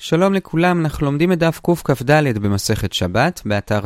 שלום לכולם, אנחנו לומדים את דף קכ"ד במסכת שבת, באתר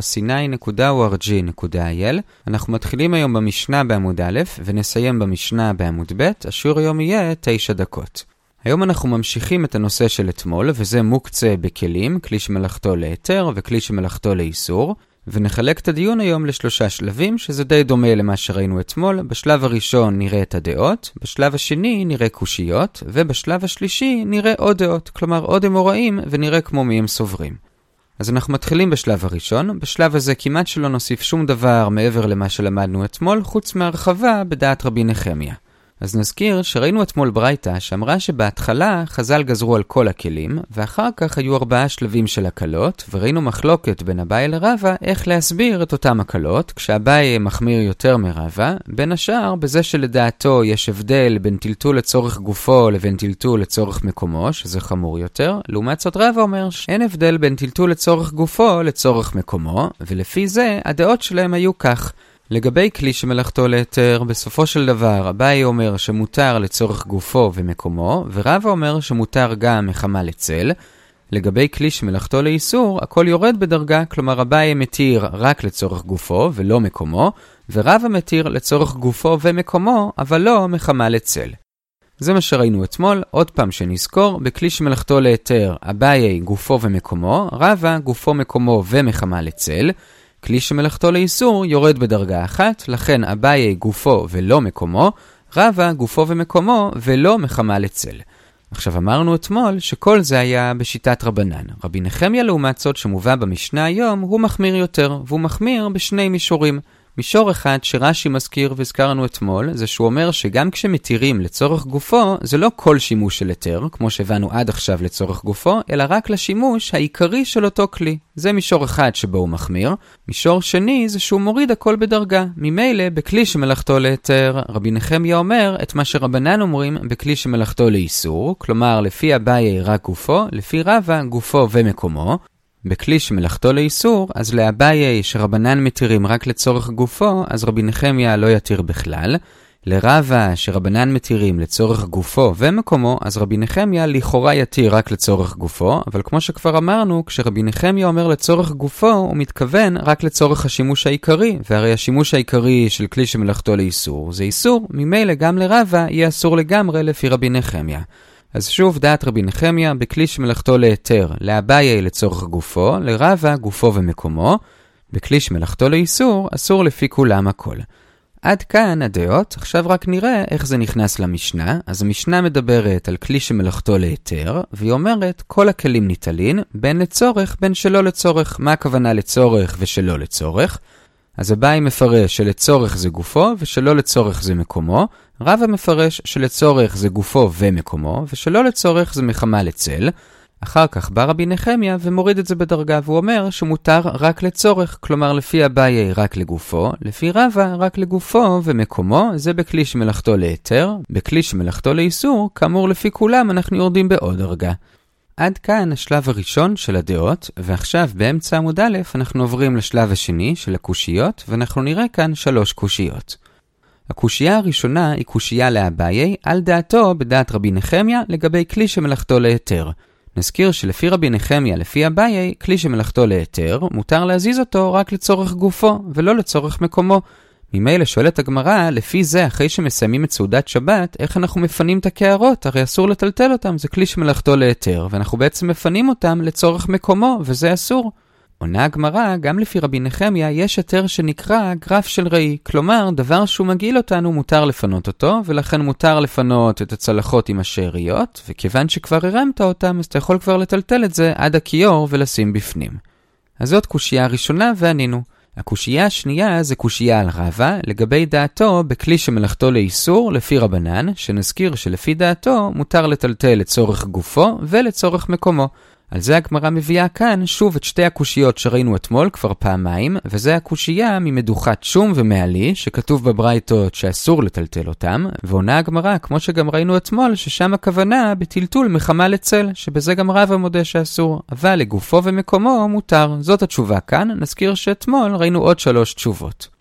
sinai.org.il. אנחנו מתחילים היום במשנה בעמוד א' ונסיים במשנה בעמוד ב'. השיעור היום יהיה 9 דקות. היום אנחנו ממשיכים את הנושא של אתמול, וזה מוקצה בכלים, כלי שמלאכתו להיתר וכלי שמלאכתו לאיסור. ונחלק את הדיון היום לשלושה שלבים, שזה די דומה למה שראינו אתמול. בשלב הראשון נראה את הדעות, בשלב השני נראה קושיות, ובשלב השלישי נראה עוד דעות, כלומר עוד אמוראים, ונראה כמו מי הם סוברים. אז אנחנו מתחילים בשלב הראשון. בשלב הזה כמעט שלא נוסיף שום דבר מעבר למה שלמדנו אתמול, חוץ מהרחבה בדעת רבי נחמיה. אז נזכיר שראינו אתמול ברייתא שאמרה שבהתחלה חז"ל גזרו על כל הכלים, ואחר כך היו 4 שלבים של הקלות, וראינו מחלוקת בין אביי לרבא איך להסביר את אותם הקלות, כשאביי מחמיר יותר מרבא, בין השאר בזה שלדעתו יש הבדל בין טלטול לצורך גופו לבין טלטול לצורך מקומו, שזה חמור יותר. לעומת זאת רבא אומר שאין הבדל בין טלטול לצורך גופו לצורך מקומו, ולפי זה הדעות שלהם היו כך. לגבי כלי שמלאכתו להיתר, בסופו של דבר אביי אומר שמותר לצורך גופו ומקומו, ורבא אומר שמותר גם מחמה לצל. לגבי כלי שמלאכתו לאיסור, הכל יורד בדרגה, כלומר אביי מתיר רק לצורך גופו ולא מקומו, ורבא מתיר לצורך גופו ומקומו, אבל לא מחמה לצל. זה מה שראינו אתמול. עוד פעם שנזכור, בכלי שמלאכתו להיתר, אביי גופו ומקומו, רבא גופו מקומו ומחמה לצל. כלי שמלאכתו לאיסור יורד בדרגה אחת, לכן אביי גופו ולא מקומו, רבא גופו ומקומו ולא מחמה לצל. עכשיו אמרנו אתמול שכל זה היה בשיטת רבנן. רבי נחמיה לעומת זאת שמובא במשנה היום הוא מחמיר יותר, והוא מחמיר בשני מישורים. מישור אחד שרש"י מזכיר והזכרנו אתמול, זה שהוא אומר שגם כשמתירים לצורך גופו, זה לא כל שימוש של היתר, כמו שהבנו עד עכשיו לצורך גופו, אלא רק לשימוש העיקרי של אותו כלי. זה מישור אחד שבו הוא מחמיר. מישור שני זה שהוא מוריד הכל בדרגה. ממילא בכלי שמלאכתו להיתר, רבי נחמיה אומר את מה שרבנן אומרים בכלי שמלאכתו לאיסור, כלומר לפי אביי רק גופו, לפי רבא גופו ומקומו. בכלי שמלאכתו לאיסור, אז לאביי שרבנן מתירים רק לצורך גופו, אז רבי נחמיה לא יתיר בכלל. לרבא שרבנן מתירים לצורך גופו ומקומו, אז רבי נחמיה לכאורה יתיר רק לצורך גופו, אבל כמו שכבר אמרנו, כשרבי נחמיה אומר לצורך גופו, הוא מתכוון רק לצורך השימוש העיקרי, והרי השימוש העיקרי של כלי שמלאכתו לאיסור זה איסור, ממילא גם לרבא יהיה אסור לגמרי לפי רבי נחמיה. אז שוב דעת רבי נחמיה, בכלי שמלאכתו להיתר, לאביי לצורך גופו, לרבא גופו ומקומו, בכלי שמלאכתו לאיסור, אסור לפי כולם הכל. עד כאן הדעות. עכשיו רק נראה איך זה נכנס למשנה. אז המשנה מדברת על כלי שמלאכתו להיתר, והיא אומרת כל הכלים ניטלין, בין לצורך בין שלא לצורך. מה הכוונה לצורך ושלא לצורך? אז אביי מפרש שלצורך זה גופו ושלא לצורך זה מקומו. רבא מפרש שלצורך זה גופו ומקומו, ושלא לצורך זה מחמה לצל. אחר כך בא רבי נחמיה ומוריד את זה בדרגה, והוא אומר שמותר רק לצורך, כלומר לפי אביי רק לגופו, לפי רבא רק לגופו ומקומו, זה בכלי שמלאכתו להיתר. בכלי שמלאכתו לאיסור, כאמור לפי כולם אנחנו יורדים בעוד דרגה. עד כאן השלב הראשון של הדעות, ועכשיו באמצע עמוד א' אנחנו עוברים לשלב השני של הקושיות, ואנחנו נראה כאן 3 קושיות. הקושייה הראשונה היא קושייה לאביי על דעתו בדעת רבי נחמיה לגבי כלי שמלאכתו להיתר. נזכיר שלפי רבי נחמיה, לפי אביי, כלי שמלאכתו להיתר, מותר להזיז אותו רק לצורך גופו ולא לצורך מקומו. ממילא שואלת הגמרא, לפי זה אחרי שמסיימים את סעודת שבת, איך אנחנו מפנים את הקערות? הרי אסור לטלטל אותם, זה כלי שמלאכתו להיתר, ואנחנו בעצם מפנים אותם לצורך מקומו, וזה אסור. עונה הגמרא, גם לפי רבי נחמיה יש היתר שנקרא גרף של ראי, כלומר דבר שהוא מגעיל אותנו מותר לפנות אותו, ולכן מותר לפנות את הצלחות עם השאריות, וכיוון שכבר הרמת אותם אז אתה יכול כבר לטלטל את זה עד הכיור ולשים בפנים. אז זאת קושייה הראשונה וענינו. הקושייה השנייה זה קושייה על רבא לגבי דעתו בכלי שמלאכתו לאיסור לפי רבנן, שנזכיר שלפי דעתו מותר לטלטל לצורך גופו ולצורך מקומו. על זה הגמרא מביאה כאן שוב את 2 הקושיות שראינו אתמול כבר פעמיים, וזה הקושייה ממדוחת שום ומעלי, שכתוב בברייתות שאסור לטלטל אותם, ועונה הגמרא, כמו שגם ראינו אתמול, ששם הכוונה בטלטול מחמה לצל, שבזה גם רבא מודה שאסור, אבל לגופו ומקומו מותר. זאת התשובה כאן. נזכיר שאתמול ראינו עוד 3 תשובות.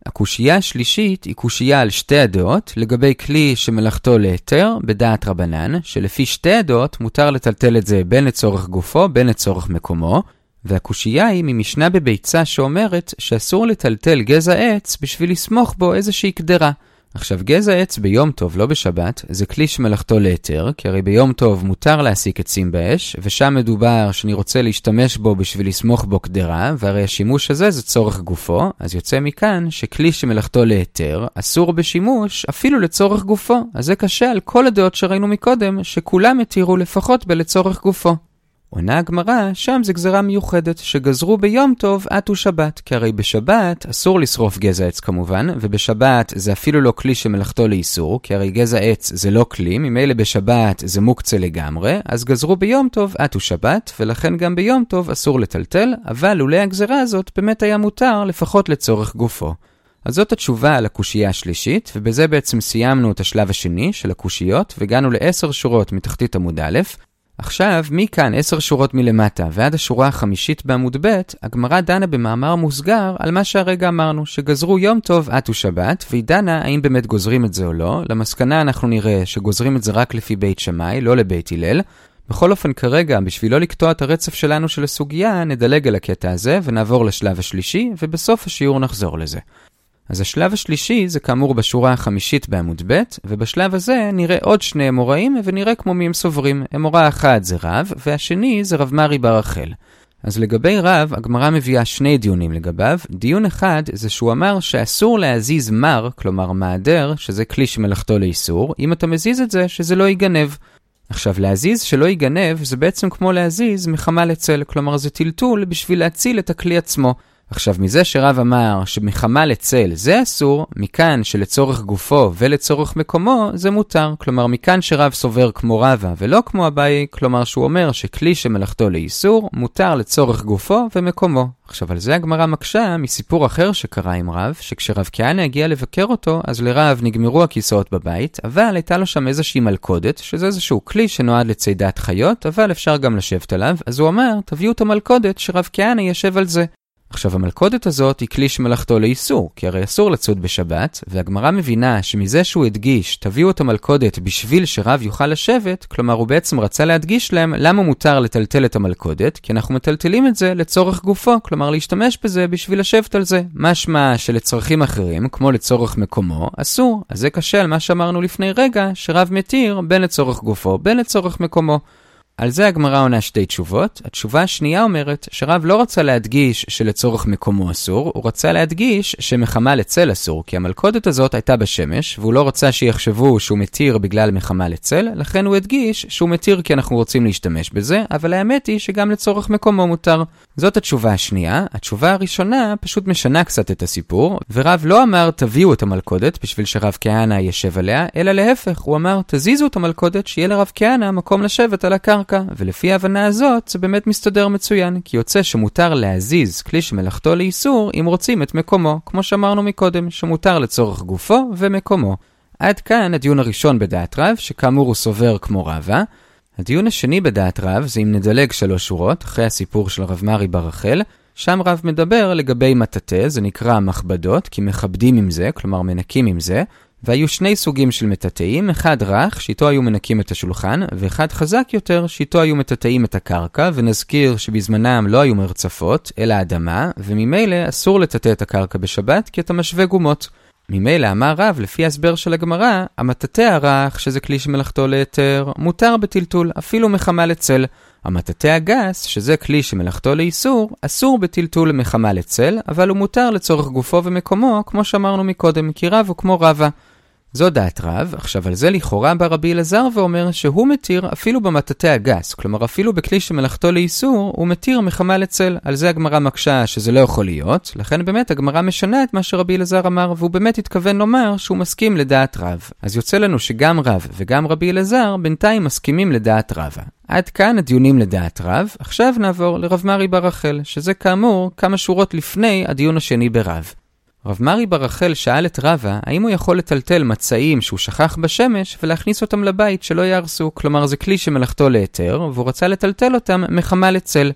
הקושייה השלישית היא קושייה על שתי הדעות לגבי כלי שמלאכתו להיתר בדעת רבנן, שלפי שתי הדעות מותר לטלטל את זה בין לצורך גופו, בין לצורך מקומו, והקושייה היא ממשנה בביצה שאומרת שאסור לטלטל גזע עץ בשביל לסמוך בו איזושהי קדרה. עכשיו, גזע עץ ביום טוב, לא בשבת, זה כלי שמלאכתו להיתר, כי הרי ביום טוב מותר להסיק עצים באש, ושם מדובר שאני רוצה להשתמש בו בשביל לסמוך בו קדרה, והרי השימוש הזה זה צורך גופו, אז יוצא מכאן שכלי שמלאכתו להיתר אסור בשימוש אפילו לצורך גופו. אז זה קשה על כל הדעות שראינו מקודם, שכולם התירו לפחות בלצורך גופו. עונה הגמרא, שם זה גזרה מיוחדת, שגזרו ביום טוב עד ושבת, כי הרי בשבת אסור לשרוף גזע עץ כמובן, ובשבת זה אפילו לא כלי שמלאכתו לאיסור, כי הרי גזע עץ זה לא כלי, ממילא בשבת זה מוקצה לגמרי, אז גזרו ביום טוב עד ושבת, ולכן גם ביום טוב אסור לטלטל, אבל אולי הגזרה הזאת באמת היה מותר לפחות לצורך גופו. אז זאת התשובה על הקושייה השלישית, ובזה בעצם סיימנו את השלב השני של הקושיות, והגענו ל10 שורות מתחתית עמוד א'. עכשיו, מכאן 10 שורות מלמטה ועד השורה החמישית בעמוד ב', הגמרא דנה במאמר מוסגר על מה שהרגע אמרנו, שגזרו יום טוב עד ושבת, והיא דנה האם באמת גוזרים את זה או לא. למסקנה אנחנו נראה שגוזרים את זה רק לפי בית שמאי, לא לבית הלל. בכל אופן כרגע, בשביל לא לקטוע את הרצף שלנו של הסוגיה, נדלג על הקטע הזה ונעבור לשלב השלישי, ובסוף השיעור נחזור לזה. אז השלב השלישי זה כאמור בשורה החמישית בעמוד ב', ובשלב הזה נראה עוד שני אמוראים ונראה כמו מי הם סוברים. אמורה אחת זה רב, והשני זה רב מרי בר רחל. אז לגבי רב, הגמרא מביאה שני דיונים לגביו. דיון אחד זה שהוא אמר שאסור להזיז מר, כלומר מעדר, שזה כלי שמלאכתו לאיסור, אם אתה מזיז את זה שזה לא ייגנב. עכשיו, להזיז שלא ייגנב זה בעצם כמו להזיז מחמה לצל, כלומר זה טלטול בשביל להציל את הכלי עצמו. עכשיו, מזה שרב אמר שמחמה לצל זה אסור, מכאן שלצורך גופו ולצורך מקומו זה מותר. כלומר, מכאן שרב סובר כמו רבא ולא כמו אביי, כלומר שהוא אומר שכלי שמלאכתו לאיסור מותר לצורך גופו ומקומו. עכשיו, על זה הגמרא מקשה מסיפור אחר שקרה עם רב, שכשרב כהנא הגיע לבקר אותו, אז לרב נגמרו הכיסאות בבית, אבל הייתה לו שם איזושהי מלכודת, שזה איזשהו כלי שנועד לצידת חיות, אבל אפשר גם לשבת עליו, אז הוא אמר, תביאו את המלכודת שרב כהנא ישב על זה. עכשיו, המלכודת הזאת היא כלי שמלאכתו לאיסור, כי הרי אסור לצוד בשבת, והגמרא מבינה שמזה שהוא הדגיש, תביאו את המלכודת בשביל שרב יוכל לשבת, כלומר הוא בעצם רצה להדגיש להם למה מותר לטלטל את המלכודת, כי אנחנו מטלטלים את זה לצורך גופו, כלומר להשתמש בזה בשביל לשבת על זה. משמע שלצרכים אחרים, כמו לצורך מקומו, אסור. אז זה קשה על מה שאמרנו לפני רגע, שרב מתיר בין לצורך גופו, בין לצורך מקומו. על זה הגמרא עונה שתי תשובות. התשובה השנייה אומרת שרב לא רצה להדגיש שלצורך מקומו אסור, הוא רצה להדגיש שמחמה לצל אסור, כי המלכודת הזאת הייתה בשמש, והוא לא רצה שיחשבו שהוא מתיר בגלל מחמה לצל, לכן הוא הדגיש שהוא מתיר כי אנחנו רוצים להשתמש בזה, אבל האמת היא שגם לצורך מקומו מותר. זאת התשובה השנייה. התשובה הראשונה פשוט משנה קצת את הסיפור, ורב לא אמר תביאו את המלכודת בשביל שרב כהנא ישב עליה, אלא להפך, הוא אמר תזיזו את המלכודת שיהיה לרב כהנא מקום לשבת על הקרקע. ולפי ההבנה הזאת זה באמת מסתדר מצוין, כי יוצא שמותר להזיז כלי שמלאכתו לאיסור אם רוצים את מקומו, כמו שאמרנו מקודם, שמותר לצורך גופו ומקומו. עד כאן הדיון הראשון בדעת רב, שכאמור הוא סובר כמו רבא. הדיון השני בדעת רב זה אם נדלג 3 שורות אחרי הסיפור של רב מרי בר רחל. שם רב מדבר לגבי מטאטא, זה נקרא מכבדות, כי מכבדים עם זה, כלומר מנקים עם זה. והיו 2 סוגים של מטאטאים, אחד רך, שאיתו היו מנקים את השולחן, ואחד חזק יותר, שאיתו היו מטאטאים את הקרקע, ונזכיר שבזמנם לא היו מרצפות, אלא אדמה, וממילא אסור לטאטא את הקרקע בשבת, כי אתה משווה גומות. ממילא אמר רב, לפי ההסבר של הגמרא, המטאטא הרך, שזה כלי שמלאכתו להיתר, מותר בטלטול, אפילו מחמה לצל. המטאטא הגס, שזה כלי שמלאכתו לאיסור, אסור בטלטול מחמה לצל, אבל הוא מותר לצורך גופו ומקומו, כמו שאמרנו מקודם, כי רב הוא כמו רבא. זו דעת רב. עכשיו על זה לכאורה בא רבי אלעזר ואומר שהוא מתיר אפילו במטאטא הגס, כלומר אפילו בכלי שמלאכתו לאיסור הוא מתיר מחמה לצל. על זה הגמרא מקשה שזה לא יכול להיות, לכן באמת הגמרא משנה את מה שרבי אלעזר אמר, והוא באמת התכוון לומר שהוא מסכים לדעת רב. אז יוצא לנו שגם רב וגם רבי אלעזר בינתיים מסכימים לדעת רבא. עד כאן הדיונים לדעת רב. עכשיו נעבור לרב מרי בר רחל, שזה כאמור כמה שורות לפני הדיון השני ברב. רב מרי בר רחל שאל את רבא האם הוא יכול לטלטל מצעים שהוא שכח בשמש ולהכניס אותם לבית שלא יהרסו, כלומר זה כלי שמלאכתו להיתר והוא רצה לטלטל אותם מחמה לצל.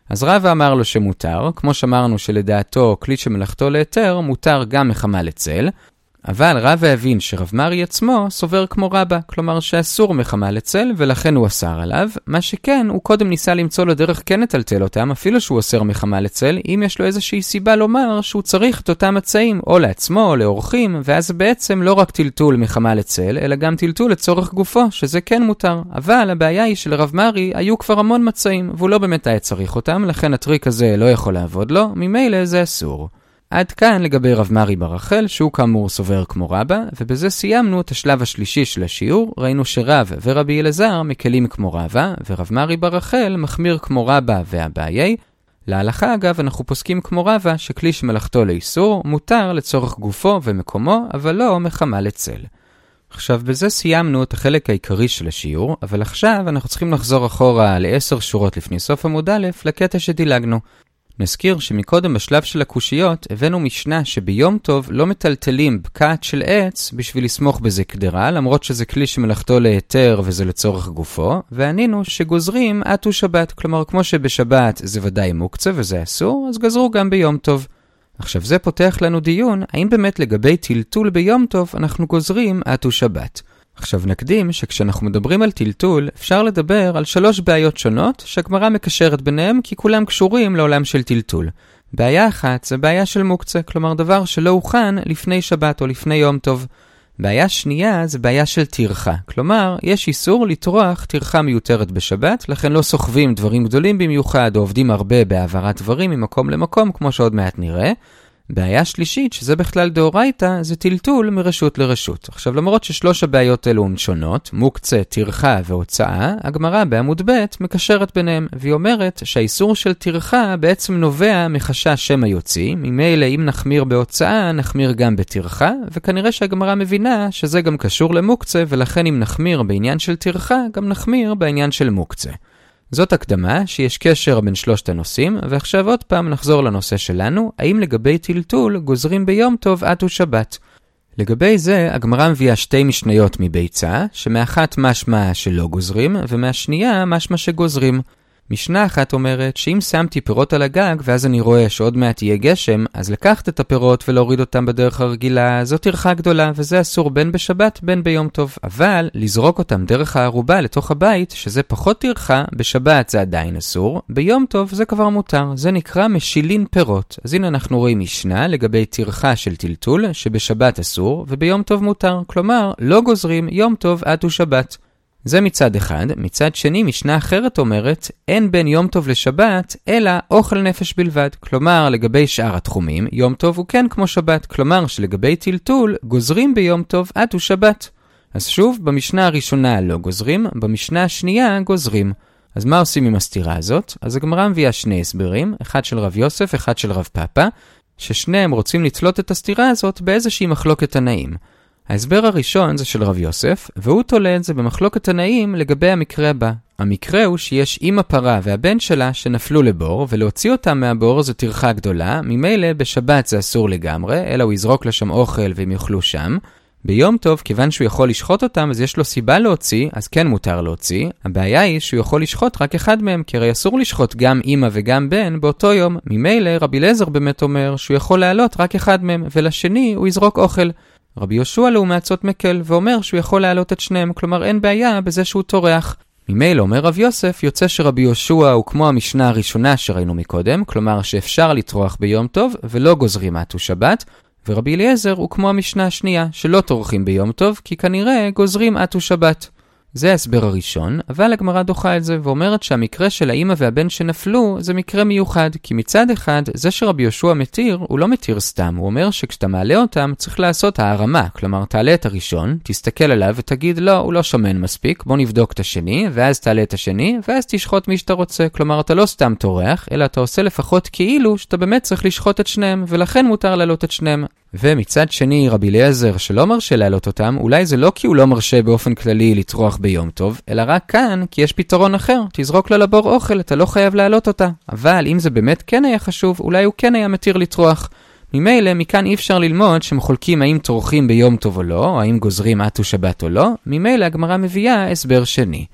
אז רבא אמר לו שמותר, כמו שאמרנו שלדעתו כלי שמלאכתו להיתר מותר גם מחמה לצל, אבל רבא הבין שרב מרי עצמו סובר כמו רבא, כלומר שאסור מחמה לצל ולכן הוא אסר עליו, מה שכן הוא קודם ניסה למצוא לו דרך כן לטלטל אותם, אפילו שהוא אסר מחמה לצל, אם יש לו איזושהי סיבה לומר שהוא צריך את אותם מצעים, או לעצמו או לאורחים, ואז בעצם לא רק טלטול מחמה לצל, אלא גם טלטול לצורך גופו, שזה כן מותר. אבל הבעיה היא שלרב מרי היו כבר המון מצעים, והוא לא באמת היה צריך אותם, לכן הטריק הזה לא יכול לעבוד לו, ממילא זה אסור. עד כאן לגבי רב מרי בר רחל, שהוא כאמור סובר כמו רבא, ובזה סיימנו את השלב השלישי של השיעור. ראינו שרב ורבי אלעזר מקלים כמו רבא, ורב מרי בר רחל מחמיר כמו רבא ואביי. להלכה אגב אנחנו פוסקים כמו רבא שכלי שמלאכתו לאיסור מותר לצורך גופו ומקומו, אבל לא מחמה לצל. עכשיו בזה סיימנו את החלק העיקרי של השיעור, אבל עכשיו אנחנו צריכים לחזור אחורה ל10 שורות לפני סוף עמוד א' לקטע שדילגנו. נזכיר שמקודם בשלב של הקושיות הבאנו משנה שביום טוב לא מטלטלים בקעת של עץ בשביל לסמוך בזה קדרה, למרות שזה כלי שמלאכתו להיתר וזה לצורך גופו, וענינו שגוזרים עטו שבת, כלומר כמו שבשבת זה ודאי מוקצה וזה אסור, אז גזרו גם ביום טוב. עכשיו זה פותח לנו דיון, האם באמת לגבי טלטול ביום טוב אנחנו גוזרים עטו שבת. עכשיו נקדים שכשאנחנו מדברים על טלטול, אפשר לדבר על 3 בעיות שונות שהגמרא מקשרת ביניהם כי כולם קשורים לעולם של טלטול. בעיה אחת זה בעיה של מוקצה, כלומר דבר שלא הוכן לפני שבת או לפני יום טוב. בעיה שנייה זה בעיה של טרחה, כלומר יש איסור לטרוח טרחה מיותרת בשבת, לכן לא סוחבים דברים גדולים במיוחד או עובדים הרבה בהעברת דברים ממקום למקום כמו שעוד מעט נראה. בעיה שלישית, שזה בכלל דאורייתא, זה טלטול מרשות לרשות. עכשיו, למרות ששלוש הבעיות האלו הן שונות, מוקצה, טרחה והוצאה, הגמרא בעמוד ב' מקשרת ביניהם, והיא אומרת שהאיסור של טרחה בעצם נובע מחשש שמא יוציא, ממילא אם נחמיר בהוצאה, נחמיר גם בטרחה, וכנראה שהגמרא מבינה שזה גם קשור למוקצה, ולכן אם נחמיר בעניין של טרחה, גם נחמיר בעניין של מוקצה. זאת הקדמה שיש קשר בין שלושת הנושאים, ועכשיו עוד פעם נחזור לנושא שלנו, האם לגבי טלטול גוזרים ביום טוב עטו שבת. לגבי זה, הגמרא מביאה 2 משניות מביצה, שמאחת משמע שלא גוזרים, ומהשנייה משמע שגוזרים. משנה אחת אומרת שאם שמתי פירות על הגג ואז אני רואה שעוד מעט יהיה גשם, אז לקחת את הפירות ולהוריד אותם בדרך הרגילה, זאת טרחה גדולה וזה אסור בין בשבת בין ביום טוב. אבל לזרוק אותם דרך הערובה לתוך הבית, שזה פחות טרחה, בשבת זה עדיין אסור, ביום טוב זה כבר מותר, זה נקרא משילין פירות. אז הנה אנחנו רואים משנה לגבי טרחה של טלטול, שבשבת אסור וביום טוב מותר, כלומר לא גוזרים יום טוב עד ושבת. זה מצד אחד. מצד שני, משנה אחרת אומרת, אין בין יום טוב לשבת, אלא אוכל נפש בלבד. כלומר, לגבי שאר התחומים, יום טוב הוא כן כמו שבת. כלומר, שלגבי טלטול, גוזרים ביום טוב עד ושבת. אז שוב, במשנה הראשונה לא גוזרים, במשנה השנייה גוזרים. אז מה עושים עם הסתירה הזאת? אז הגמרא מביאה 2 הסברים, אחד של רב יוסף, אחד של רב פאפא, ששניהם רוצים לתלות את הסתירה הזאת באיזושהי מחלוקת תנאים. ההסבר הראשון זה של רב יוסף, והוא תולה את זה במחלוקת תנאים לגבי המקרה הבא. המקרה הוא שיש אמא פרה והבן שלה שנפלו לבור, ולהוציא אותם מהבור זו טרחה גדולה, ממילא בשבת זה אסור לגמרי, אלא הוא יזרוק לשם אוכל והם יאכלו שם. ביום טוב, כיוון שהוא יכול לשחוט אותם, אז יש לו סיבה להוציא, אז כן מותר להוציא. הבעיה היא שהוא יכול לשחוט רק אחד מהם, כי הרי אסור לשחוט גם אמא וגם בן באותו יום. ממילא רבי אליעזר באמת אומר שהוא יכול להעלות רק אחד מהם, ולשני הוא יזרוק אוכל. רבי יהושע לעומת זאת מקל ואומר שהוא יכול להעלות את שניהם, כלומר אין בעיה בזה שהוא טורח. ממילא אומר רב יוסף, יוצא שרבי יהושע הוא כמו המשנה הראשונה שראינו מקודם, כלומר שאפשר לטרוח ביום טוב ולא גוזרים עטו שבת, ורבי אליעזר הוא כמו המשנה השנייה שלא טורחים ביום טוב כי כנראה גוזרים עטו שבת. זה ההסבר הראשון, אבל הגמרא דוחה את זה ואומרת שהמקרה של האמא והבן שנפלו זה מקרה מיוחד, כי מצד אחד זה שרבי יהושע מתיר, הוא לא מתיר סתם, הוא אומר שכשאתה מעלה אותם צריך לעשות הערמה, כלומר תעלה את הראשון, תסתכל עליו ותגיד לא, הוא לא שמן מספיק, בוא נבדוק את השני, ואז תעלה את השני, ואז תשחוט מי שאתה רוצה, כלומר אתה לא סתם טורח, אלא אתה עושה לפחות כאילו שאתה באמת צריך לשחוט את שניהם, ולכן מותר לעלות את שניהם. ומצד שני רבי אליעזר שלא מרשה לעלות אותם, אולי זה לא כי הוא לא מרשה באופן כללי לטרוח ביום טוב, אלא רק כאן כי יש פתרון אחר, תזרוק לה לבור אוכל, אתה לא חייב לעלות אותה. אבל אם זה באמת כן היה חשוב, אולי הוא כן היה מתיר לטרוח. ממילא מכאן אי אפשר ללמוד שמחולקים האם טורחים ביום טוב או לא, או האם גוזרים עטו שבת או לא, ממילא הגמרא מביאה הסבר שני.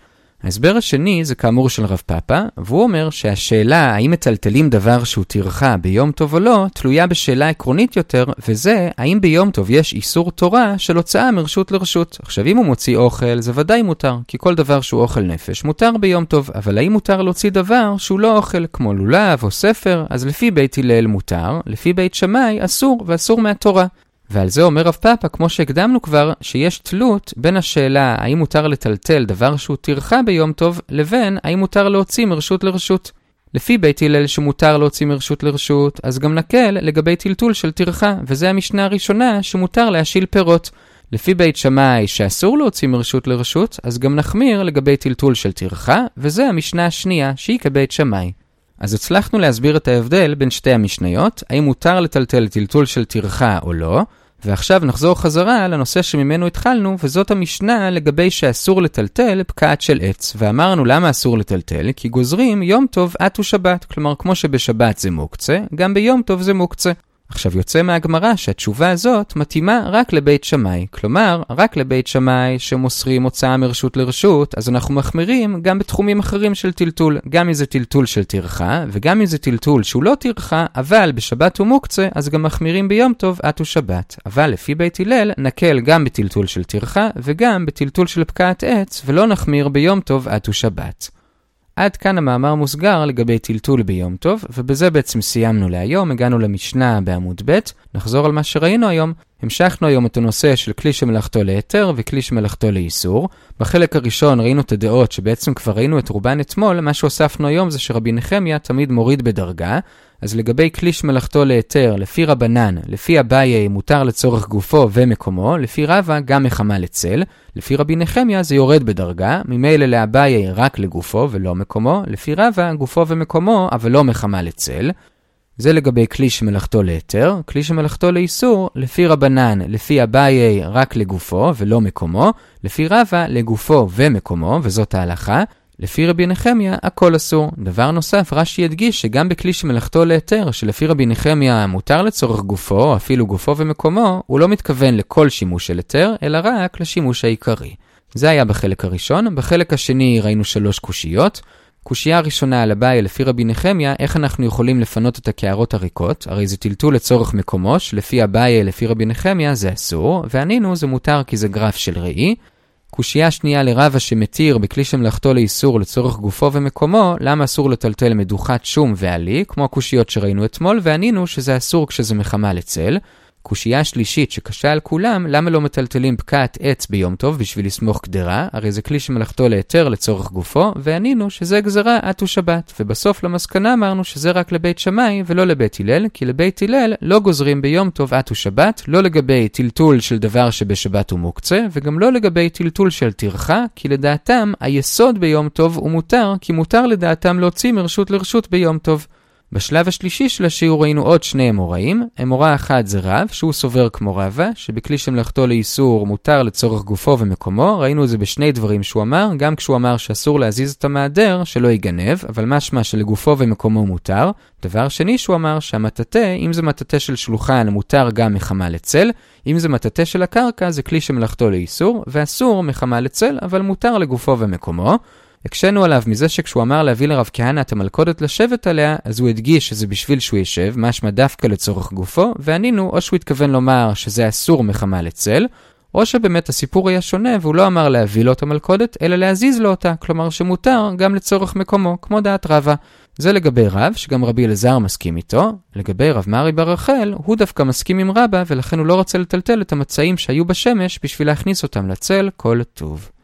ההסבר השני זה כאמור של רב פאפה, והוא אומר שהשאלה האם מטלטלים דבר שהוא טרחה ביום טוב או לא, תלויה בשאלה עקרונית יותר, וזה האם ביום טוב יש איסור תורה של הוצאה מרשות לרשות. עכשיו אם הוא מוציא אוכל זה ודאי מותר, כי כל דבר שהוא אוכל נפש מותר ביום טוב, אבל האם מותר להוציא דבר שהוא לא אוכל, כמו לולב או ספר, אז לפי בית הלל מותר, לפי בית שמאי אסור, ואסור מהתורה. ועל זה אומר רב פאפה, כמו שהקדמנו כבר, שיש תלות בין השאלה האם מותר לטלטל דבר שהוא טרחה ביום טוב, לבין האם מותר להוציא מרשות לרשות. לפי בית הלל שמותר להוציא מרשות לרשות, אז גם נקל לגבי טלטול של טרחה, וזה המשנה הראשונה שמותר להשיל פירות. לפי בית שמאי שאסור להוציא מרשות לרשות, אז גם נחמיר לגבי טלטול של טרחה, וזה המשנה השנייה שהיא כבית שמאי. אז הצלחנו להסביר את ההבדל בין שתי המשניות, האם מותר לטלטל טלטול של טרחה או לא, ועכשיו נחזור חזרה לנושא שממנו התחלנו, וזאת המשנה לגבי שאסור לטלטל פקעת של עץ. ואמרנו למה אסור לטלטל? כי גוזרים יום טוב עד ושבת, כלומר כמו שבשבת זה מוקצה, גם ביום טוב זה מוקצה. עכשיו יוצא מהגמרא שהתשובה הזאת מתאימה רק לבית שמאי, כלומר רק לבית שמאי שמוסרים הוצאה מרשות לרשות, אז אנחנו מחמירים גם בתחומים אחרים של טלטול, גם אם זה טלטול של טרחה, וגם אם זה טלטול שהוא לא טרחה, אבל בשבת הוא מוקצה, אז גם מחמירים ביום טוב עד ושבת. אבל לפי בית הלל נקל גם בטלטול של טרחה, וגם בטלטול של פקעת עץ, ולא נחמיר ביום טוב עד ושבת. עד כאן המאמר מוסגר לגבי טלטול ביום טוב, ובזה בעצם סיימנו להיום, הגענו למשנה בעמוד ב'. נחזור על מה שראינו היום. המשכנו היום את הנושא של כלי שמלאכתו להיתר וכלי שמלאכתו לאיסור. בחלק הראשון ראינו את הדעות שבעצם כבר ראינו את רובן אתמול, מה שהוספנו היום זה שרבי נחמיה תמיד מוריד בדרגה. אז לגבי כלי שמלאכתו להיתר, לפי רבנן, לפי אביי מותר לצורך גופו ומקומו, לפי רבא גם מחמה לצל, לפי רבי נחמיה זה יורד בדרגה, ממילא לאביי רק לגופו ולא מקומו, לפי רבא גופו ומקומו אבל לא מחמה לצל. זה לגבי כלי שמלאכתו להיתר. כלי שמלאכתו לאיסור, לפי רבנן, לפי אביי רק לגופו ולא מקומו, לפי רבא לגופו ומקומו, וזאת ההלכה. לפי רבי נחמיה הכל אסור. דבר נוסף, רש"י ידגיש שגם בכלי שמלאכתו להיתר, שלפי רבי נחמיה מותר לצורך גופו, אפילו גופו ומקומו, הוא לא מתכוון לכל שימוש של היתר, אלא רק לשימוש העיקרי. זה היה בחלק הראשון. בחלק השני ראינו 3 קושיות. קושייה הראשונה על אביי לפי רבי נחמיה, איך אנחנו יכולים לפנות את הקערות הריקות, הרי זה טלטול לצורך מקומו, שלפי אביי לפי רבי נחמיה זה אסור, וענינו זה מותר כי זה גרף של ראי. קושייה שנייה לרבא שמתיר בכלי שמלאכתו לאיסור לצורך גופו ומקומו, למה אסור לטלטל מדוחת שום ועלי, כמו הקושיות שראינו אתמול, וענינו שזה אסור כשזה מחמה לצל. קושייה שלישית שקשה על כולם, למה לא מטלטלים פקעת עץ ביום טוב בשביל לסמוך קדרה, הרי זה כלי שמלאכתו להיתר לצורך גופו, וענינו שזה גזרה עד ושבת, ובסוף למסקנה אמרנו שזה רק לבית שמאי ולא לבית הלל, כי לבית הלל לא גוזרים ביום טוב עד ושבת, לא לגבי טלטול של דבר שבשבת הוא מוקצה, וגם לא לגבי טלטול של טרחה, כי לדעתם היסוד ביום טוב הוא מותר, כי מותר לדעתם להוציא מרשות לרשות ביום טוב. בשלב השלישי של השיעור ראינו עוד 2 אמוראים. אמורה אחת זה רב, שהוא סובר כמו רבא, שבכלי שמלאכתו לאיסור מותר לצורך גופו ומקומו. ראינו את זה בשני דברים שהוא אמר, גם כשהוא אמר שאסור להזיז את המעדר, שלא ייגנב, אבל משמע שלגופו ומקומו מותר. דבר שני שהוא אמר שהמטאטה, אם זה מטאטה של שולחן, מותר גם מחמה לצל, אם זה מטאטה של הקרקע, זה כלי שמלאכתו לאיסור, ואסור מחמה לצל, אבל מותר לגופו ומקומו. הקשנו עליו מזה שכשהוא אמר להביא לרב כהנא את המלכודת לשבת עליה, אז הוא הדגיש שזה בשביל שהוא ישב, משמע דווקא לצורך גופו, וענינו או שהוא התכוון לומר שזה אסור מחמה לצל, או שבאמת הסיפור היה שונה והוא לא אמר להביא לו את המלכודת, אלא להזיז לו אותה, כלומר שמותר גם לצורך מקומו, כמו דעת רבא. זה לגבי רב, שגם רבי אלעזר מסכים איתו. לגבי רב מרי בר רחל, הוא דווקא מסכים עם רבא, ולכן הוא לא רוצה לטלטל את המצעים שהיו בשמש בשביל להכניס אותם לצל כל טוב.